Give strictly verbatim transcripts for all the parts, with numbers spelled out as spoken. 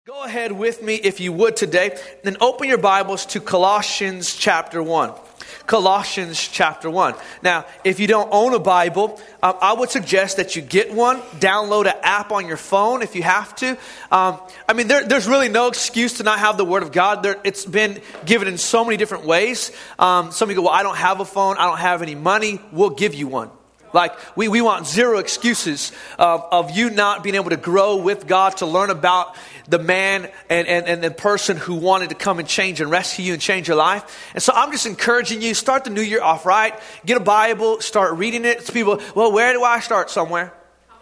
Go ahead with me, if you would today, and open your Bibles to Colossians chapter one. Colossians chapter one. Now, if you don't own a Bible, um, I would suggest that you get one. Download an app on your phone if you have to. Um, I mean, there, there's really no excuse to not have the Word of God. There, it's been given in so many different ways. Um, some of you go, well, I don't have a phone. I don't have any money. We'll give you one. Like, we, we want zero excuses of, of you not being able to grow with God, to learn about the man and, and, and the person who wanted to come and change and rescue you and change your life. And so I'm just encouraging you, start the new year off right. Get a Bible, start reading it. It's people, well, where do I start? Somewhere.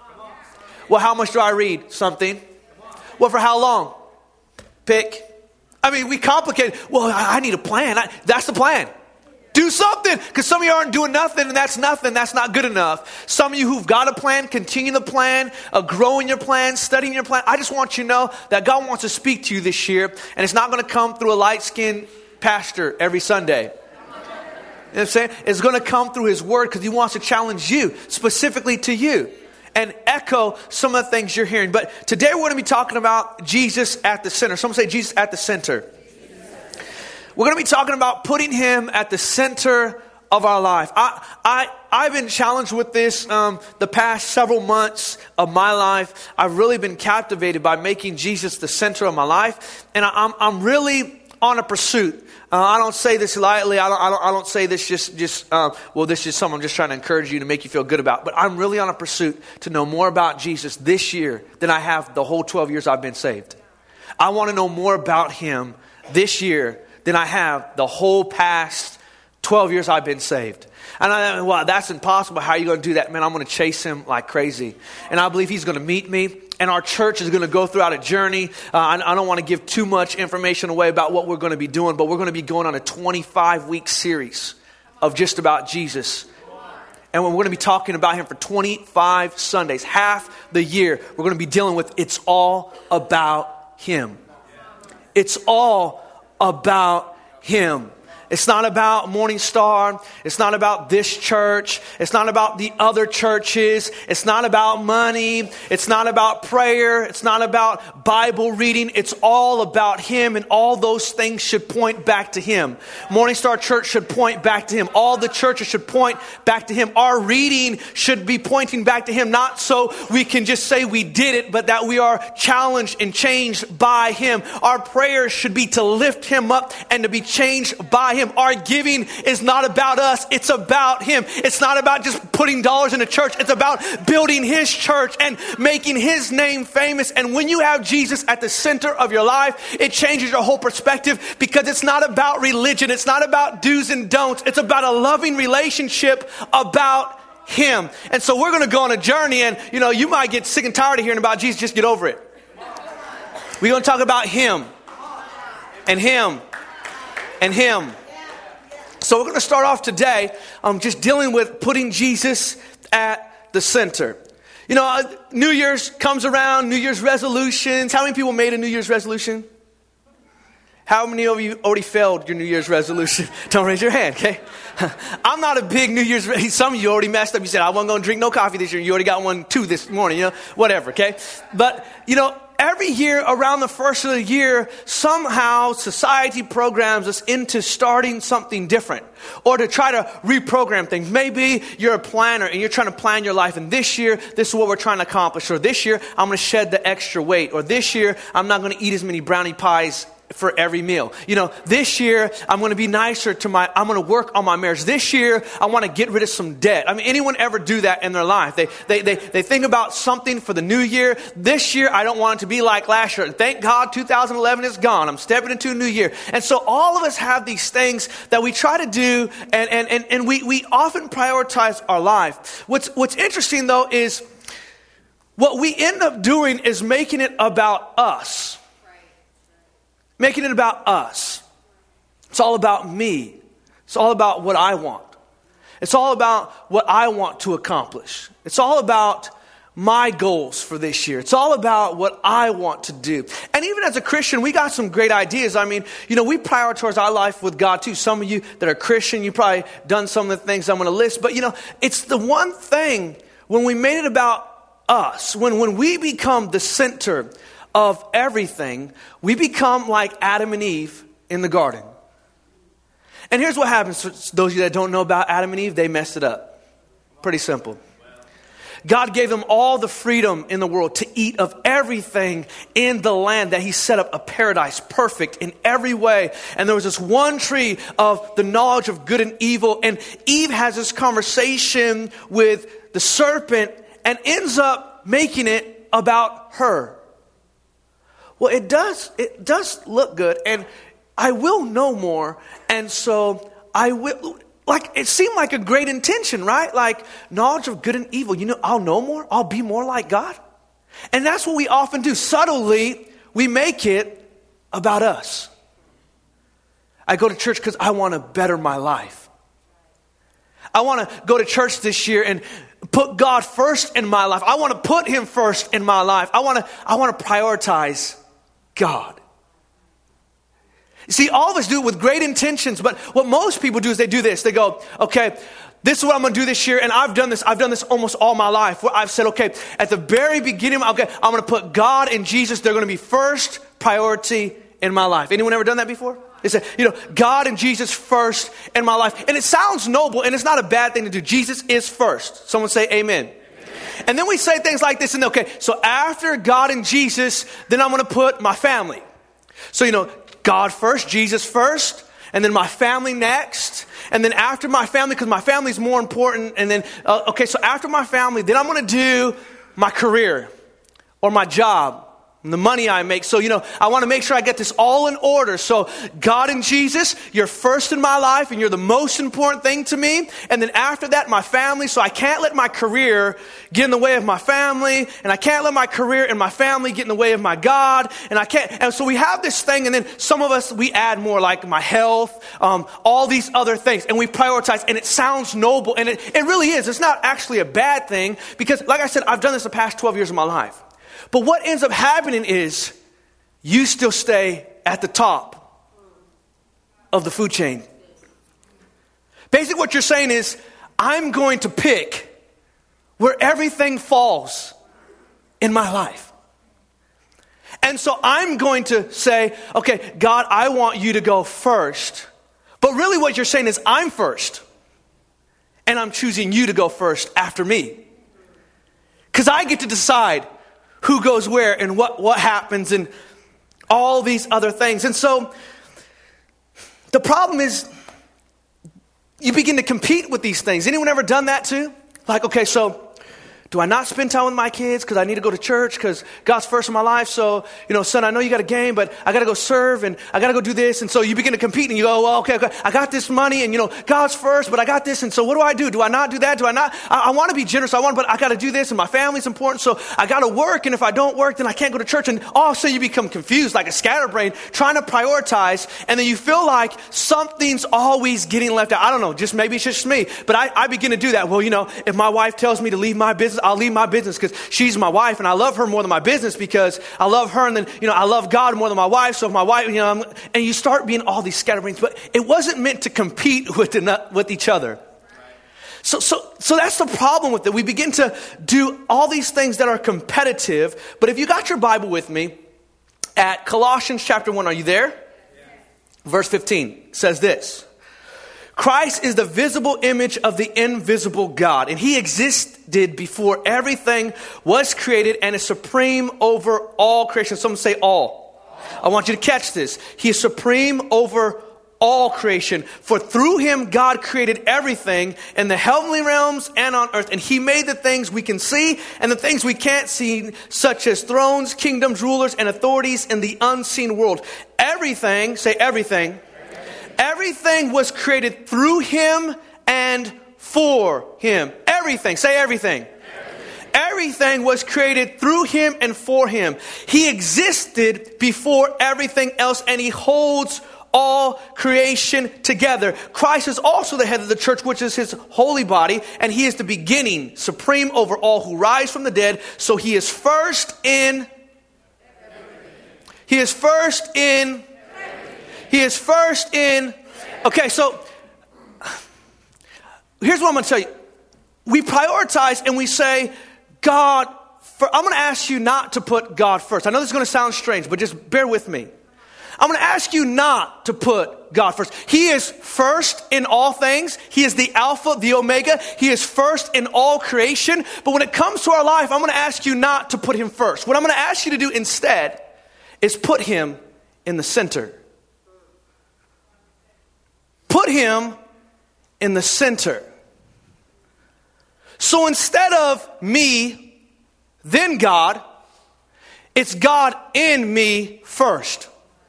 Well, how much do I read? Something. Well, for how long? Pick. I mean, we complicate. Well, I, I need a plan. I, that's the plan. Do something, because some of you aren't doing nothing, and that's nothing. That's not good enough. Some of you who've got a plan, continue the plan, uh, grow in your plan, studying your plan. I just want you to know that God wants to speak to you this year, and it's not going to come through a light-skinned pastor every Sunday. You know what I'm saying? It's going to come through His Word, because He wants to challenge you, specifically to you, and echo some of the things you're hearing. But today we're going to be talking about Jesus at the center. Someone say Jesus at the center. We're going to be talking about putting Him at the center of our life. I, I, I've been challenged with this um, the past several months of my life. I've really been captivated by making Jesus the center of my life. And I, I'm, I'm really on a pursuit. Uh, I don't say this lightly. I don't, I don't, I don't say this just, just uh, well, this is something I'm just trying to encourage you to make you feel good about. But I'm really on a pursuit to know more about Jesus this year than I have the whole twelve years I've been saved. I want to know more about Him this year than I have the whole past twelve years I've been saved. And I, well, that's impossible. How are you going to do that? Man, I'm going to chase Him like crazy. And I believe He's going to meet me. And our church is going to go throughout a journey. Uh, I, I don't want to give too much information away about what we're going to be doing, but we're going to be going on a twenty-five week series of just about Jesus. And we're going to be talking about Him for twenty-five Sundays, half the year. We're going to be dealing with it's all about Him. It's all about Him. It's not about Morning Star. It's not about this church. It's not about the other churches. It's not about money. It's not about prayer. It's not about Bible reading. It's all about Him, and all those things should point back to Him. Morning Star Church should point back to Him. All the churches should point back to Him. Our reading should be pointing back to Him, not so we can just say we did it, but that we are challenged and changed by Him. Our prayers should be to lift Him up and to be changed by Him. Him. Our giving is not about us. It's about Him. It's not about just putting dollars in a church. It's about building His church and making His name famous. And when you have Jesus at the center of your life, it changes your whole perspective, because it's not about religion. It's not about do's and don'ts. It's about a loving relationship about Him. And so we're going to go on a journey, and you know, you might get sick and tired of hearing about Jesus. Just get over it. We're going to talk about Him and Him and Him. So we're going to start off today um, just dealing with putting Jesus at the center. You know, uh, New Year's comes around, New Year's resolutions. How many people made a New Year's resolution? How many of you already failed your New Year's resolution? Don't raise your hand, okay? I'm not a big New Year's resolution. Some of you already messed up. You said, I wasn't going to drink no coffee this year. You already got one, two this morning, you know, whatever, okay? But, you know, every year around the first of the year, somehow society programs us into starting something different or to try to reprogram things. Maybe you're a planner and you're trying to plan your life, and this year, this is what we're trying to accomplish. Or this year, I'm going to shed the extra weight. Or this year, I'm not going to eat as many brownie pies for every meal. You know, this year, I'm going to be nicer to my, I'm going to work on my marriage. This year, I want to get rid of some debt. I mean, anyone ever do that in their life? They, they, they, they think about something for the new year. This year, I don't want it to be like last year. Thank God, two thousand eleven is gone. I'm stepping into a new year. And so all of us have these things that we try to do, and, and, and, and we, we often prioritize our life. What's, what's interesting though is what we end up doing is making it about us. Making it about us. It's all about me. It's all about what I want. It's all about what I want to accomplish. It's all about my goals for this year. It's all about what I want to do. And even as a Christian, we got some great ideas. I mean, you know, we prioritize our life with God too. Some of you that are Christian, you probably done some of the things I'm going to list. But you know, it's the one thing when we made it about us, when, when we become the center of everything, we become like Adam and Eve in the garden. And here's what happens for those of you that don't know about Adam and Eve, they messed it up. Pretty simple. God gave them all the freedom in the world to eat of everything in the land that he set up a paradise, perfect in every way. And there was this one tree of the knowledge of good and evil. And Eve has this conversation with the serpent and ends up making it about her. Well, it does, it does look good. And I will know more. And so I will... Like, it seemed like a great intention, right? Like, knowledge of good and evil. You know, I'll know more. I'll be more like God. And that's what we often do. Subtly, we make it about us. I go to church because I want to better my life. I want to go to church this year and put God first in my life. I want to put him first in my life. I want to, I want to prioritize God. See, all of us do it with great intentions, but what most people do is they do this. They go, okay, this is what I'm going to do this year, and I've done this. I've done this almost all my life. Where I've said, okay, at the very beginning, okay, I'm going to put God and Jesus. They're going to be first priority in my life. Anyone ever done that before? They say, you know, God and Jesus first in my life. And it sounds noble, and it's not a bad thing to do. Jesus is first. Someone say amen. Amen. And then we say things like this, and okay, so after God and Jesus, then I'm going to put my family. So, you know, God first, Jesus first, and then my family next. And then after my family, because my family is more important. And then, uh, okay, so after my family, then I'm going to do my career or my job. And the money I make. So, you know, I want to make sure I get this all in order. So God and Jesus, you're first in my life and you're the most important thing to me. And then after that, my family. So I can't let my career get in the way of my family. And I can't let my career and my family get in the way of my God. And I can't. And so we have this thing. And then some of us, we add more like my health, um, all these other things. And we prioritize. And it sounds noble. And it, it really is. It's not actually a bad thing. Because like I said, I've done this the past twelve years of my life. But what ends up happening is you still stay at the top of the food chain. Basically what you're saying is, I'm going to pick where everything falls in my life. And so I'm going to say, okay, God, I want you to go first. But really what you're saying is, I'm first. And I'm choosing you to go first after me. Because I get to decide who goes where and what, what happens and all these other things. And so the problem is you begin to compete with these things. Anyone ever done that too? Like, okay, so do I not spend time with my kids because I need to go to church because God's first in my life? So, you know, son, I know you got a game, but I got to go serve and I got to go do this. And so you begin to compete and you go, well, okay, okay, I got this money and, you know, God's first, but I got this. And so what do I do? Do I not do that? Do I not? I, I want to be generous. I want, but I got to do this and my family's important. So I got to work. And if I don't work, then I can't go to church. And all of a sudden you become confused like a scatterbrain trying to prioritize. And then you feel like something's always getting left out. I don't know. Just maybe it's just me, but I, I begin to do that. Well, you know, if my wife tells me to leave my business, I'll leave my business because she's my wife and I love her more than my business because I love her and then, you know, I love God more than my wife. So if my wife, you know, I'm, and you start being all these scatterbrains, but it wasn't meant to compete with the, with each other. So, so, so that's the problem with it. We begin to do all these things that are competitive. But if you got your Bible with me at Colossians chapter one, are you there? Yeah. Verse fifteen says this. Christ is the visible image of the invisible God, and he existed before everything was created and is supreme over all creation. Someone say all. all. I want you to catch this. He is supreme over all creation. For through him, God created everything in the heavenly realms and on earth. And he made the things we can see and the things we can't see, such as thrones, kingdoms, rulers, and authorities in the unseen world. Everything, say everything. Everything was created through him and for him. Everything. Say everything. Everything. Everything was created through him and for him. He existed before everything else and he holds all creation together. Christ is also the head of the church, which is his holy body, and he is the beginning, supreme over all who rise from the dead. So he is first in. He is first in. He is first in. Okay, so here's what I'm going to tell you. We prioritize and we say, God for, I'm going to ask you not to put God first. I know this is going to sound strange, but just bear with me. I'm going to ask you not to put God first. He is first in all things. He is the Alpha, the Omega. He is first in all creation. But when it comes to our life, I'm going to ask you not to put him first. What I'm going to ask you to do instead is put him in the center. Put him in the center. So instead of me, then God, it's God in me first.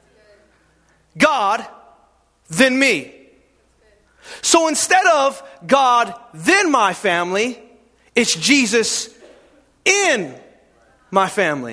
God, then me. So instead of God, then my family, it's Jesus in my family.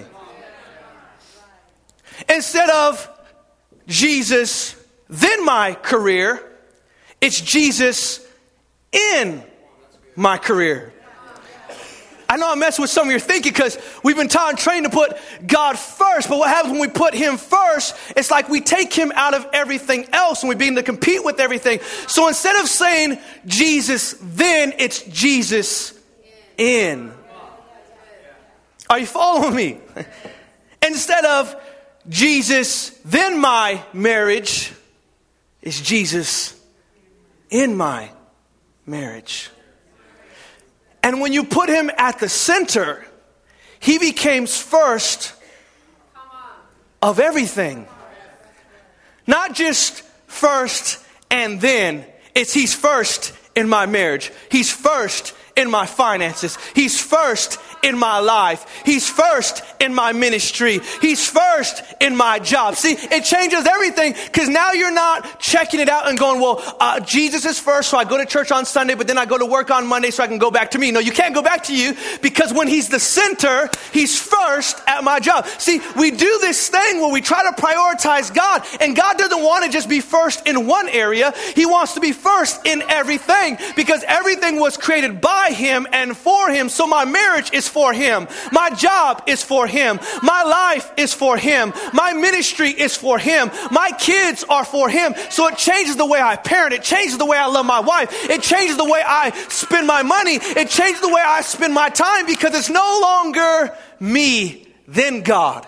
Instead of Jesus, then my career, it's Jesus in my career. I know I'm messing with some of your thinking because we've been taught and trained to put God first. But what happens when we put him first, it's like we take him out of everything else and we begin to compete with everything. So instead of saying Jesus then, it's Jesus in. Are you following me? Instead of Jesus then my marriage, it's Jesus in my marriage. And when you put him at the center, he becomes first of everything. Not just first and then. It's he's first in my marriage. He's first in my finances. He's first in my life. He's first in my ministry. He's first in my job. See, it changes everything because now you're not checking it out and going, well, uh, Jesus is first, so I go to church on Sunday, but then I go to work on Monday so I can go back to me. No, you can't go back to you because when he's the center, he's first at my job. See, we do this thing where we try to prioritize God, and God doesn't want to just be first in one area. He wants to be first in everything because everything was created by him and for him. So my marriage is for him. My job is for him. My life is for him. My ministry is for him. My kids are for him. So it changes the way I parent. It changes the way I love my wife. It changes the way I spend my money. It changes the way I spend my time because it's no longer me, then God.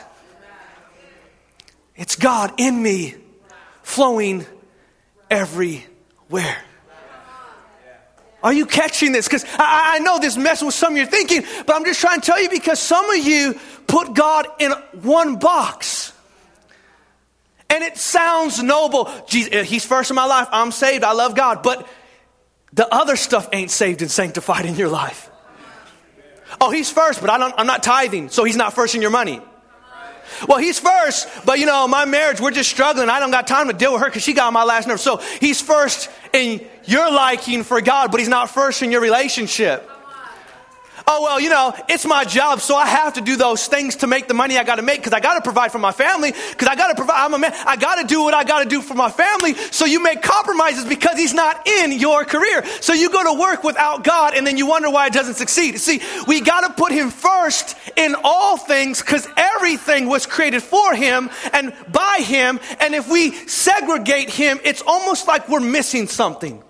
It's God in me, flowing everywhere. Are you catching this? Because I, I know this messes with some of your thinking, but I'm just trying to tell you because some of you put God in one box. And it sounds noble. Jesus, he's first in my life. I'm saved. I love God. But the other stuff ain't saved and sanctified in your life. Oh, he's first, but I don't, I'm not tithing, so he's not first in your money. Well, he's first, but you know, my marriage, we're just struggling. I don't got time to deal with her because she got on my last nerve. So he's first in your liking for God, but he's not first in your relationship. Oh, well, you know, it's my job, so I have to do those things to make the money I got to make because I got to provide for my family because I got to provide. I'm a man. I got to do what I got to do for my family. So you make compromises because he's not in your career. So you go to work without God and then you wonder why it doesn't succeed. See, we got to put him first in all things because everything was created for him and by him. And if we segregate him, it's almost like we're missing something.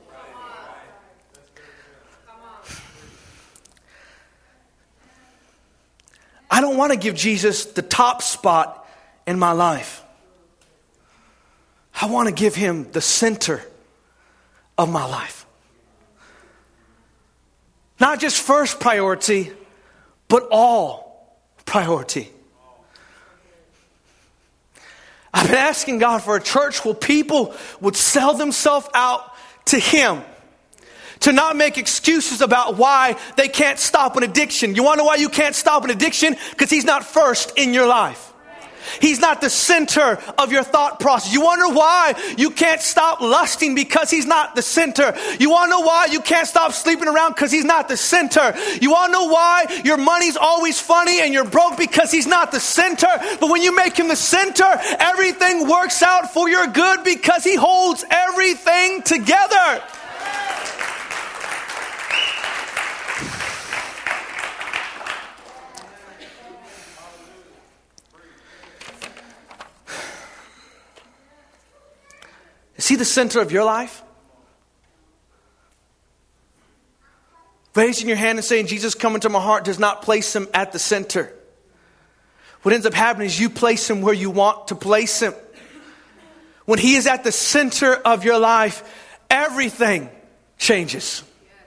I don't want to give Jesus the top spot in my life. I want to give him the center of my life. Not just first priority, but all priority. I've been asking God for a church where people would sell themselves out to him. To not make excuses about why they can't stop an addiction. You want to know why you can't stop an addiction? Because he's not first in your life. He's not the center of your thought process. You wonder why you can't stop lusting because he's not the center. You want to know why you can't stop sleeping around because he's not the center. You want to know why your money's always funny and you're broke because he's not the center. But when you make him the center, everything works out for your good because he holds everything together. Is he the center of your life? Raising your hand and saying, Jesus, come into my heart, does not place him at the center. What ends up happening is you place him where you want to place him. When he is at the center of your life, everything changes.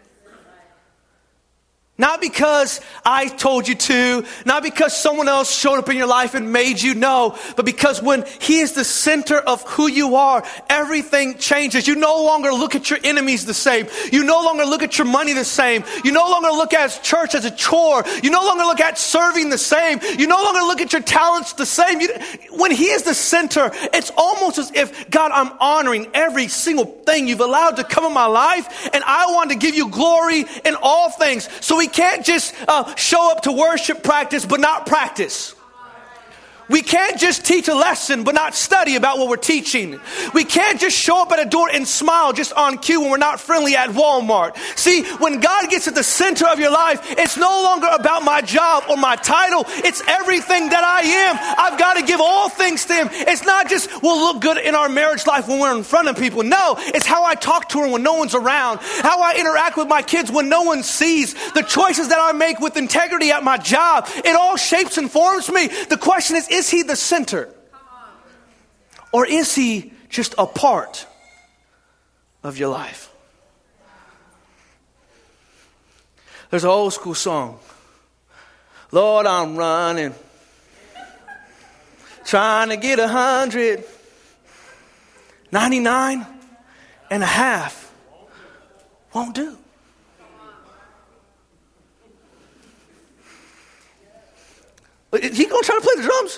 Not because I told you to, not because someone else showed up in your life and made you know, but because when he is the center of who you are, everything changes. You no longer look at your enemies the same. You no longer look at your money the same. You no longer look at church as a chore. You no longer look at serving the same. You no longer look at your talents the same. You, when he is the center, it's almost as if, God, I'm honoring every single thing you've allowed to come in my life, and I want to give you glory in all things. So we can't just uh, show up to worship practice but not practice. We can't just teach a lesson but not study about what we're teaching. We can't just show up at a door and smile just on cue when we're not friendly at Walmart. See, when God gets at the center of your life, it's no longer about my job or my title. It's everything that I am. I've got to give all things to him. It's not just we'll look good in our marriage life when we're in front of people. No, it's how I talk to her when no one's around. How I interact with my kids when no one sees. The choices that I make with integrity at my job. It all shapes and forms me. The question is, is he the center? Or is he just a part of your life? There's an old school song. Lord, I'm running, trying to get a hundred, ninety-nine and a half won't do. Is he going to try to play the drums?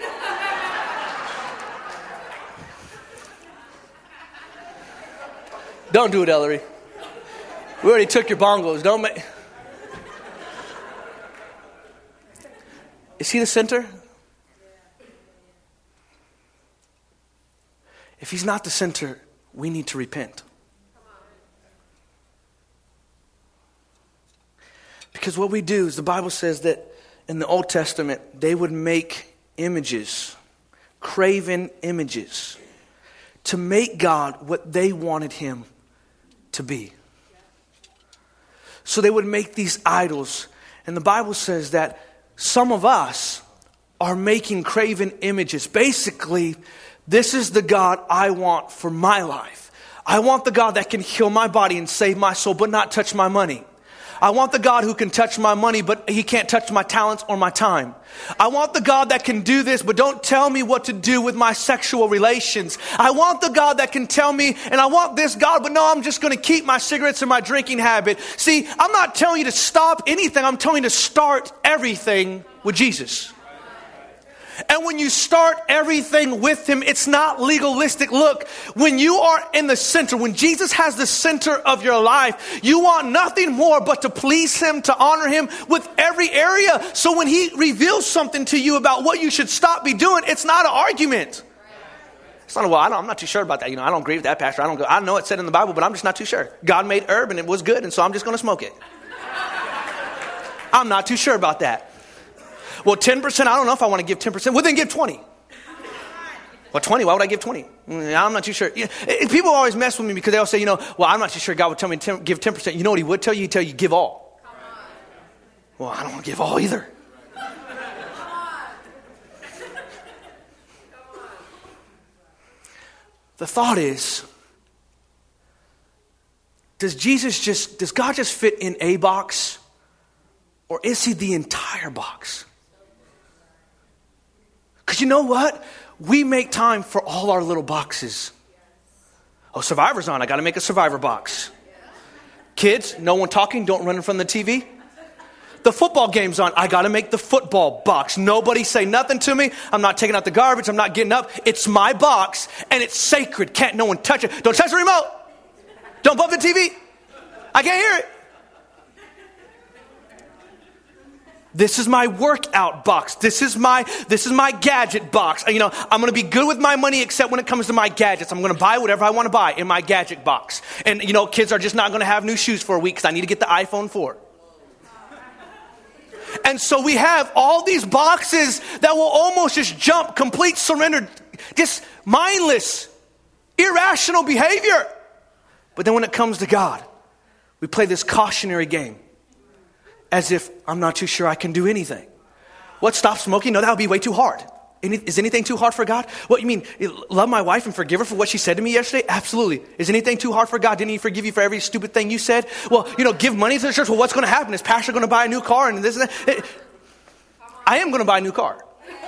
Don't do it, Ellery. We already took your bongos. Don't make... Is he the center? If he's not the center, we need to repent. Because what we do is the Bible says that in the Old Testament, they would make images, graven images, to make God what they wanted him to be. So they would make these idols. And the Bible says that some of us are making graven images. Basically, this is the God I want for my life. I want the God that can heal my body and save my soul, but not touch my money. I want the God who can touch my money, but he can't touch my talents or my time. I want the God that can do this, but don't tell me what to do with my sexual relations. I want the God that can tell me, and I want this God, but no, I'm just going to keep my cigarettes and my drinking habit. See, I'm not telling you to stop anything. I'm telling you to start everything with Jesus. And when you start everything with him, it's not legalistic. Look, when you are in the center, when Jesus has the center of your life, you want nothing more but to please him, to honor him with every area. So when he reveals something to you about what you should stop be doing, it's not an argument. It's not a, well, I don't, I'm not too sure about that. You know, I don't agree with that, Pastor. I don't go, I know it said in the Bible, but I'm just not too sure. God made herb and it was good, and so I'm just going to smoke it. I'm not too sure about that. Well, ten percent, I don't know if I want to give ten percent. Well, then give twenty. Well, twenty, why would I give twenty? I'm not too sure. Yeah, people always mess with me because they all say, you know, well, I'm not too sure God would tell me to give ten percent. You know what he would tell you? He'd tell you give all. Well, I don't want to give all either. The thought is, does Jesus just, does God just fit in a box? Or is he the entire box? Because you know what? We make time for all our little boxes. Oh, Survivor's on. I got to make a Survivor box. Kids, no one talking. Don't run in front of the T V. The football game's on. I got to make the football box. Nobody say nothing to me. I'm not taking out the garbage. I'm not getting up. It's my box, and it's sacred. Can't no one touch it. Don't touch the remote. Don't bump the T V. I can't hear it. This is my workout box. This is my this is my gadget box. You know, I'm going to be good with my money except when it comes to my gadgets. I'm going to buy whatever I want to buy in my gadget box. And, you know, kids are just not going to have new shoes for a week because I need to get the iPhone four. And so we have all these boxes that will almost just jump, complete surrender, just mindless, irrational behavior. But then when it comes to God, we play this cautionary game. as if I'm not too sure I can do anything. What, stop smoking? No, that would be way too hard. Any, is anything too hard for God? What, you mean, love my wife and forgive her for what she said to me yesterday? Absolutely. Is anything too hard for God? Didn't he forgive you for every stupid thing you said? Well, you know, give money to the church. Well, what's going to happen? Is pastor going to buy a new car and this and that? I am going to buy a new car.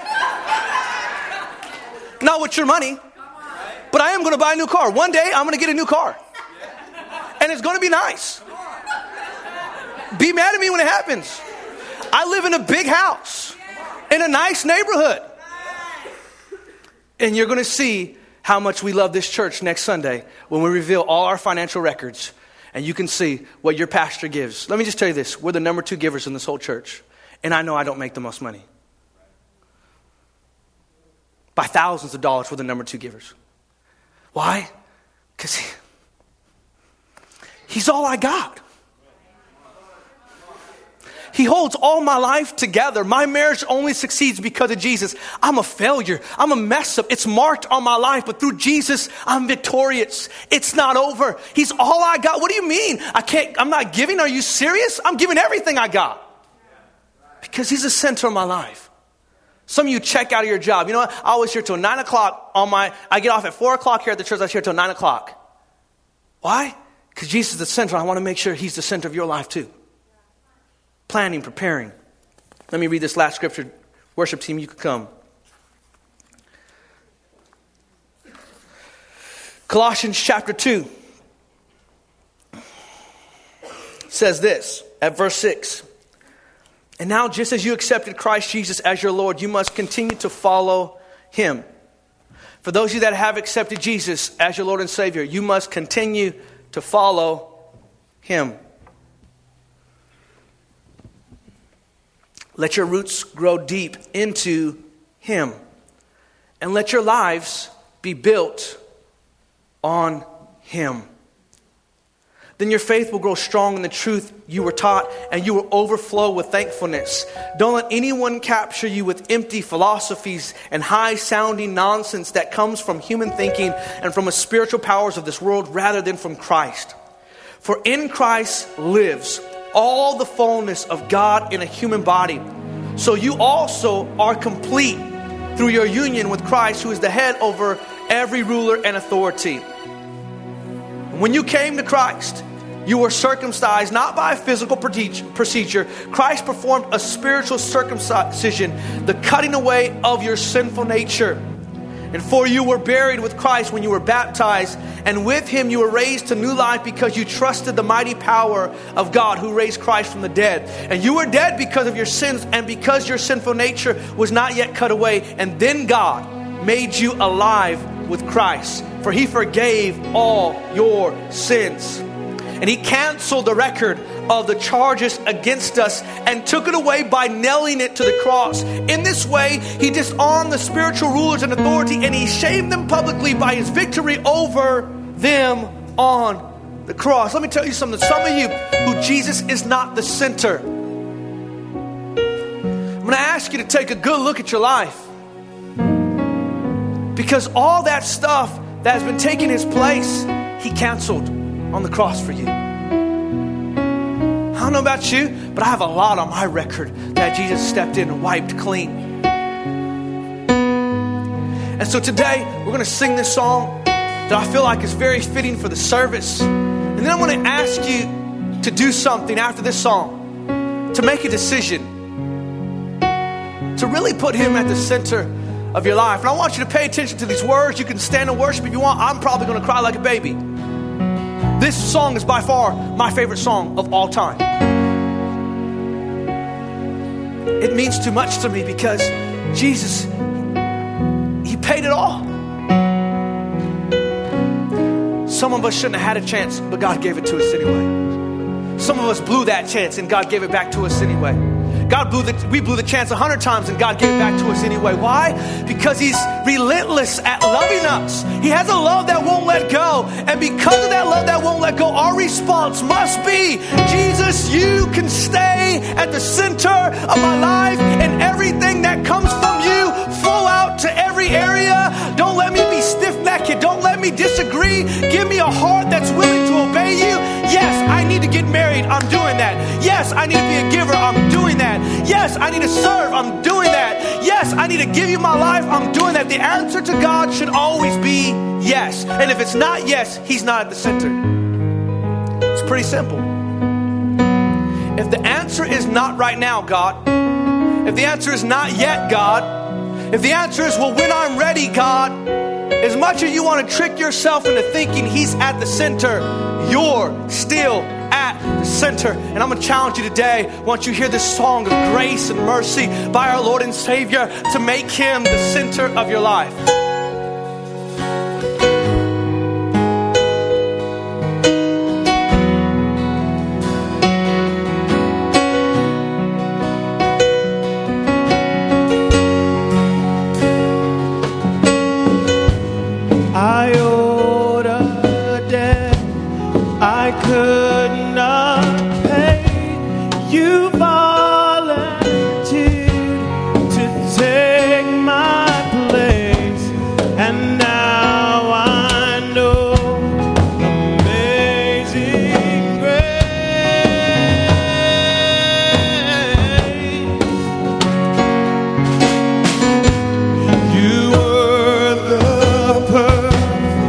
Not with your money, but I am going to buy a new car. One day, I'm going to get a new car. And it's going to be nice. Be mad at me when it happens. I live in a big house in a nice neighborhood. And you're going to see how much we love this church next Sunday when we reveal all our financial records. And you can see what your pastor gives. Let me just tell you this. We're the number two givers in this whole church. And I know I don't make the most money. By thousands of dollars, we're the number two givers. Why? Because he, he's all I got. He holds all my life together. My marriage only succeeds because of Jesus. I'm a failure. I'm a mess up. It's marked on my life, but through Jesus, I'm victorious. It's not over. He's all I got. What do you mean? I can't, I'm not giving. Are you serious? I'm giving everything I got. Because he's the center of my life. Some of you check out of your job. You know what? I was here till nine o'clock on my, I get off at four o'clock here at the church. I was here till nine o'clock. Why? Because Jesus is the center. I want to make sure he's the center of your life too. Planning, preparing. Let me read this last scripture. Worship team, you could come. Colossians chapter two says this at verse six. And now, just as you accepted Christ Jesus as your Lord, you must continue to follow him. For those of you that have accepted Jesus as your Lord and Savior, you must continue to follow him. Let your roots grow deep into him. And let your lives be built on him. Then your faith will grow strong in the truth you were taught, and you will overflow with thankfulness. Don't let anyone capture you with empty philosophies and high-sounding nonsense that comes from human thinking and from the spiritual powers of this world rather than from Christ. For in Christ lives all the fullness of God in a human body. So you also are complete through your union with Christ, who is the head over every ruler and authority. When you came to Christ, you were circumcised not by a physical procedure. Christ performed a spiritual circumcision, the cutting away of your sinful nature. And for you were buried with Christ when you were baptized, and with him you were raised to new life because you trusted the mighty power of God who raised Christ from the dead. And you were dead because of your sins and because your sinful nature was not yet cut away. And then God made you alive with Christ, for he forgave all your sins. And he canceled the record of the charges against us and took it away by nailing it to the cross. In this way, he disarmed the spiritual rulers and authority, and he shamed them publicly by his victory over them on the cross. Let me tell you something. Some of you who Jesus is not the center. I'm going to ask you to take a good look at your life. Because all that stuff that has been taking his place, he canceled on the cross for you. I don't know about you, but I have a lot on my record that Jesus stepped in and wiped clean. And so today, we're going to sing this song that I feel like is very fitting for the service. And then I'm going to ask you to do something after this song, to make a decision, to really put him at the center of your life. And I want you to pay attention to these words. You can stand and worship if you want. I'm probably going to cry like a baby. This song is by far my favorite song of all time. It means too much to me because Jesus, he paid it all. Some of us shouldn't have had a chance, but God gave it to us anyway. Some of us blew that chance and God gave it back to us anyway. God blew the, we blew the chance a hundred times and God gave it back to us anyway. Why? Because he's relentless at loving us. He has a love that won't let go. And because of that love that won't let go, our response must be, Jesus, you can stay at the center of my life, and everything that comes from you flow out to every area. Don't let me be stiff-necked. Don't let me disagree. Give me a heart that's willing to obey you. Yes, I need to get married. I'm doing that. Yes, I need to be a giver. I'm doing that. Yes, I need to serve. I'm doing that. Yes, I need to give you my life. I'm doing that. The answer to God should always be yes. And if it's not yes, he's not at the center. It's pretty simple. If the answer is not right now, God, if the answer is not yet, God, if the answer is, well, when I'm ready, God, as much as you want to trick yourself into thinking he's at the center, you're still at the center. And I'm going to challenge you today, once you hear this song of grace and mercy by our Lord and Savior, to make him the center of your life. I owed a debt I could not pay. You volunteered to take my place, and now I know amazing grace. You were the perfect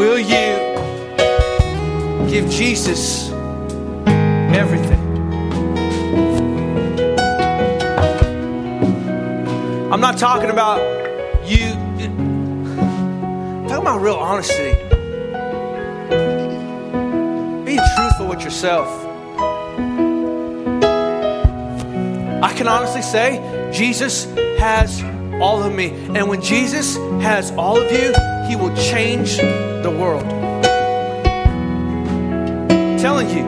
will you give Jesus everything? I'm not talking about you. I'm talking about real honesty. Being truthful with yourself. I can honestly say Jesus has all of me. And when Jesus has all of you, He will change the world. I'm telling you.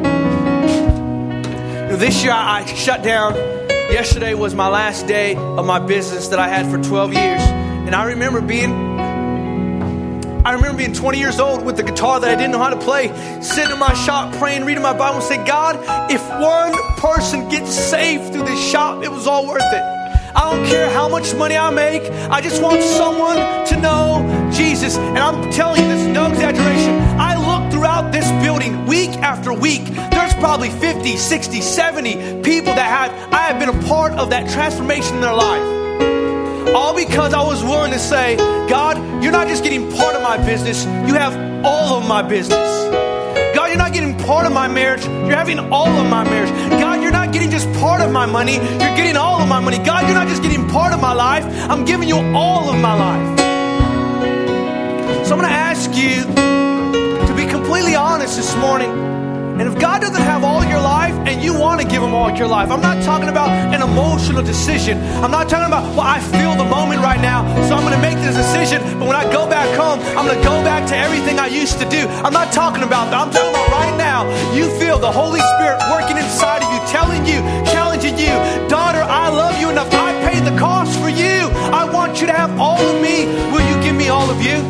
You know, this year I shut down. Yesterday was my last day of my business that I had for twelve years. And I remember being, I remember being twenty years old with the guitar that I didn't know how to play, sitting in my shop praying, reading my Bible and saying, God, if one person gets saved through this shop, it was all worth it. I don't care how much money I make. I just want someone to know Jesus. And I'm telling you, this is no exaggeration. I look throughout this building week after week. There's probably fifty, sixty, seventy people that have, I have been a part of that transformation in their life. All because I was willing to say, God, you're not just getting part of my business. You have all of my business. God, you're not getting part of my marriage. You're having all of my marriage. God, you're not getting just part of my money. You're getting all of my money. God, you're not just getting part of my life. I'm giving you all of my life. So I'm going to ask you to be completely honest this morning. And if God doesn't have all your life and you want to give Him all your life, I'm not talking about an emotional decision. I'm not talking about, well, I feel the moment right now, so I'm going to make this decision. But when I go back home, I'm going to go back to everything I used to do. I'm not talking about that. I'm talking about right now. You feel the Holy Spirit working inside of you, telling you, challenging you, daughter, I love you enough. I paid the cost for you. I want you to have all of me. Will you give me all of you?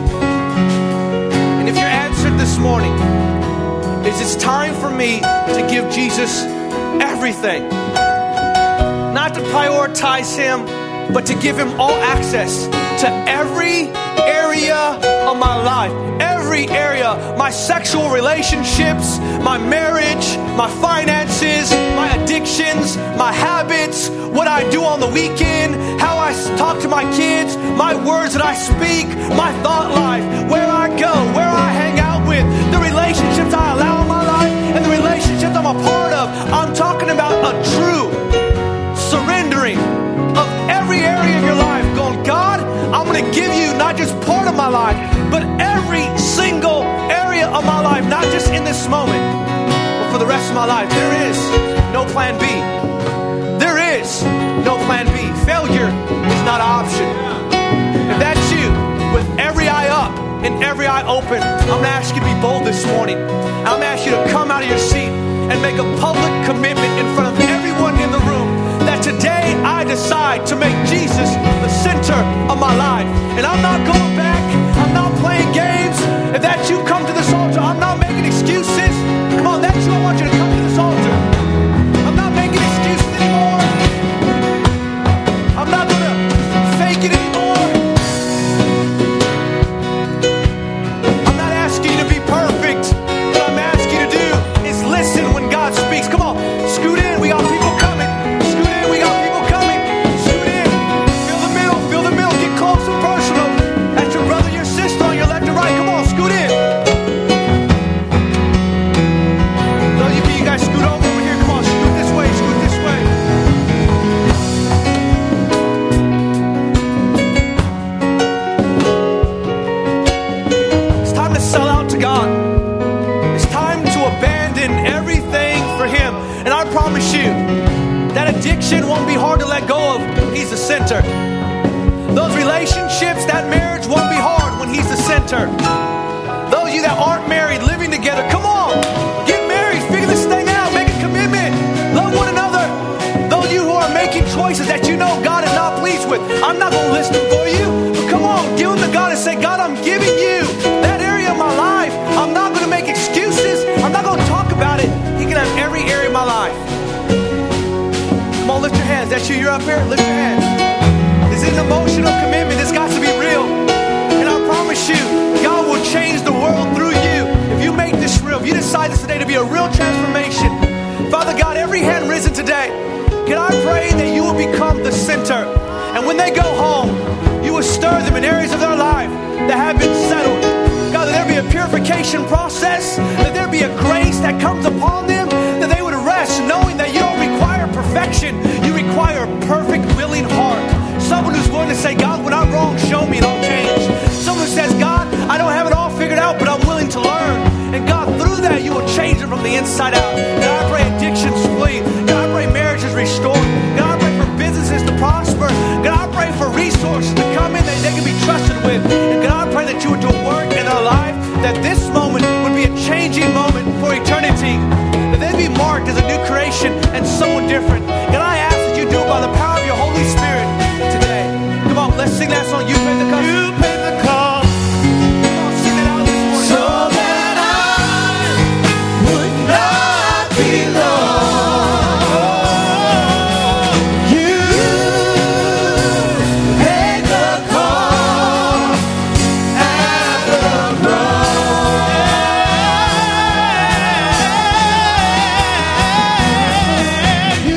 And if your answer this morning is it's time for me to give Jesus everything. Not to prioritize Him, but to give Him all access to every area of my life. Every area. My sexual relationships, my marriage, my finances, my addictions, my habits, what I do on the weekend, how I talk to my kids, my words that I speak, my thought life, where I go, where I hang out with, the relationships I allow in my life, and the relationships I'm a part of. I'm talking about a true surrendering of every area of your life. Going, God, I'm going to give you not just part of my life, but every single area of my life, not just in this moment, but for the rest of my life. There is no plan B. There is no plan B. Failure is not an option. If that's you, with every eye up and every eye open, I'm going to ask you to be bold this morning. I'm going to ask you to come out of your seat and make a public commitment in front of everyone in the room that today I decide to make Jesus the center of my life. And I'm not going back. I'm not playing games. If that's you, come to this altar. I'm not making excuses. Come on, that's you. I want you to come to this altar. I'm not making excuses anymore. I'm not going to fake it anymore. I'm not asking you to be perfect. What I'm asking you to do is listen when God speaks. Come on, scoot in. We got people coming. Scoot in. We got people coming. Scoot in. Fill the middle. Fill the middle. Get close and personal. That's your brother, your sister on your left and right. Come on, scoot in. So you, you guys scoot over over here. Come on, scoot this way. Scoot this way. It's time to sell out to God. It's time to abandon everything for Him. And I promise you, that addiction won't be hard to let go of when He's the center. Those relationships, that marriage won't be hard when He's the center. Those of you that aren't married, living together, come on, get married, figure this thing out, make a commitment, love one another. Those of you who are making choices that you know God is not pleased with, I'm not going to list them for you, but come on, give them to God and say, God, I'm giving you that area of my life. I'm not going to make excuses. I'm not going to talk about it. He can have every area of my life. Come on, lift your hands. That's you. You're up here. Lift your hands. This is an emotional commitment. This got to be real. And I promise you, God will change the world through you. If you make this real, if you decide this today to be a real transformation. Father God, every hand risen today, can I pray that you will become the center? And when they go home, you will stir them in areas of their life that have been settled. God, that there be a purification process, that there be a grace that comes upon them, that they would rest knowing that you don't require perfection. You require a perfect, willing heart. Someone who's willing to say, God, when I'm wrong, show me and I'll change. Someone who says, God, I don't have it all figured out, but I'm willing to learn. And God, through that, you will change it from the inside out. God, I pray addictions flee. God, I pray marriages restored. God, I pray for businesses to prosper. God, I pray for resources to come in that they can be trusted with. And God, I pray that you would do a work in their life, that this moment would be a changing moment for eternity. That they'd be marked as a new creation and someone different. God, I ask that you do it by the power of your Holy Spirit today. Come on, let's sing that song. You pay the cost. You pay the cost. Come on, sing it out this morning. So that I would not be lost. You paid the cost at the cross. You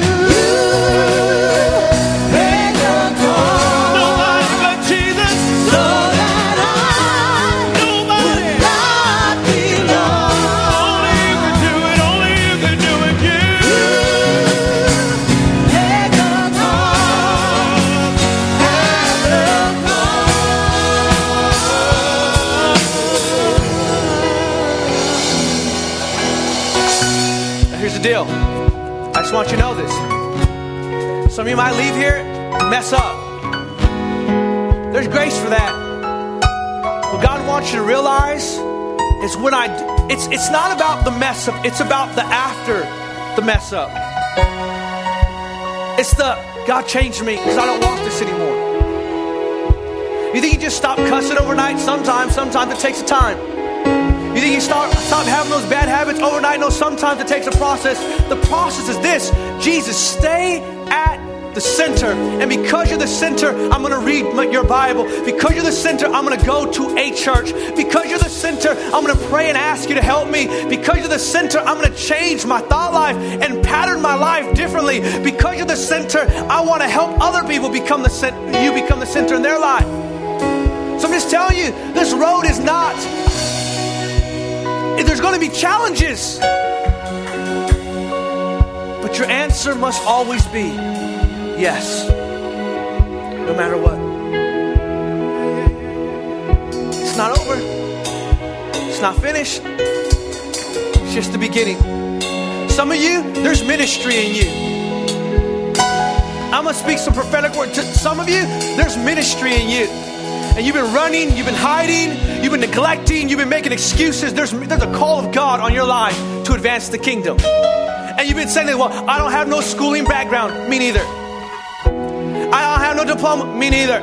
paid the cost. Nobody but Jesus. So that I Nobody. would not be lost. Only you can do it. Only you can do it. You paid the cost at the Now, here's the deal. I just want you to know this. Some of you might leave here and mess up. There's grace for that. What God wants you to realize is when I, it's, it's not about the mess up. It's about the after the mess up. It's the, God changed me because I don't want this anymore. You think you just stop cussing overnight? Sometimes, sometimes it takes time. You think you start stop having those bad habits overnight? No, sometimes it takes a process. The process is this: Jesus, stay at the center. And because you're the center, I'm going to read my- your Bible. Because you're the center, I'm going to go to a church. Because you're the center, I'm going to pray and ask you to help me. Because you're the center, I'm going to change my thought life and pattern my life differently. Because you're the center, I want to help other people become the center. You become the center in their life. So I'm just telling you, this road is not. There's going to be challenges. But your answer must always be yes. No matter what. It's not over. It's not finished. It's just the beginning. Some of you, there's ministry in you. I'm going to speak some prophetic word to some of you. There's ministry in you. And you've been running, you've been hiding, you've been neglecting, you've been making excuses. There's, there's a call of God on your life to advance the kingdom. And you've been saying, well, I don't have no schooling background. Me neither. I don't have no diploma. Me neither.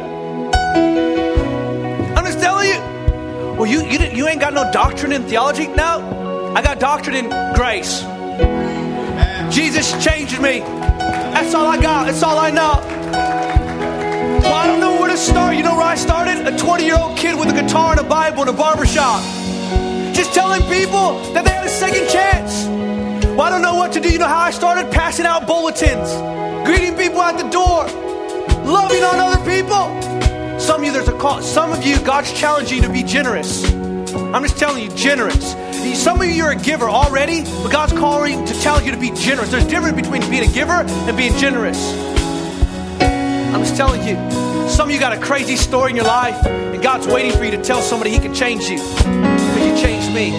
I'm just telling you. Well, you, you, you ain't got no doctrine in theology? No. I got doctrine in grace. Jesus changed me. That's all I got. That's all I know. Well, I don't know where to start. You know where I started? A twenty-year-old kid with a guitar and a Bible in a barbershop. Just telling people that they had a second chance. Well, I don't know what to do. You know how I started? Passing out bulletins. Greeting people at the door. Loving on other people. Some of you, there's a call. Some of you, God's challenging you to be generous. I'm just telling you, generous. Some of you, you're a giver already, but God's calling to tell you to be generous. There's a difference between being a giver and being generous. I'm just telling you, some of you got a crazy story in your life, and God's waiting for you to tell somebody He can change you, because you changed me.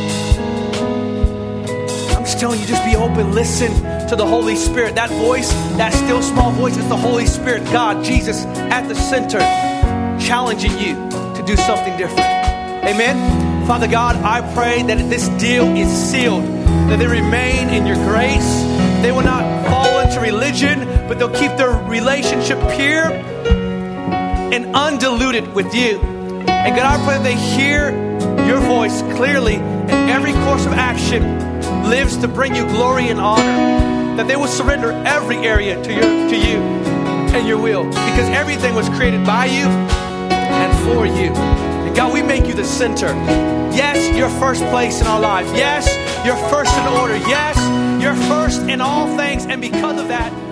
I'm just telling you, just be open, listen to the Holy Spirit. That voice, that still small voice, is the Holy Spirit, God, Jesus, at the center, challenging you to do something different. Amen? Father God, I pray that this deal is sealed, that they remain in your grace. They will not fall into religion, but they'll keep their relationship pure and undiluted with you. And God, I pray that they hear your voice clearly, and every course of action lives to bring you glory and honor. That they will surrender every area to your to you and your will, because everything was created by you and for you. And God, we make you the center. Yes, you're first place in our life. Yes, you're first in order. Yes, you're first in all things. And because of that,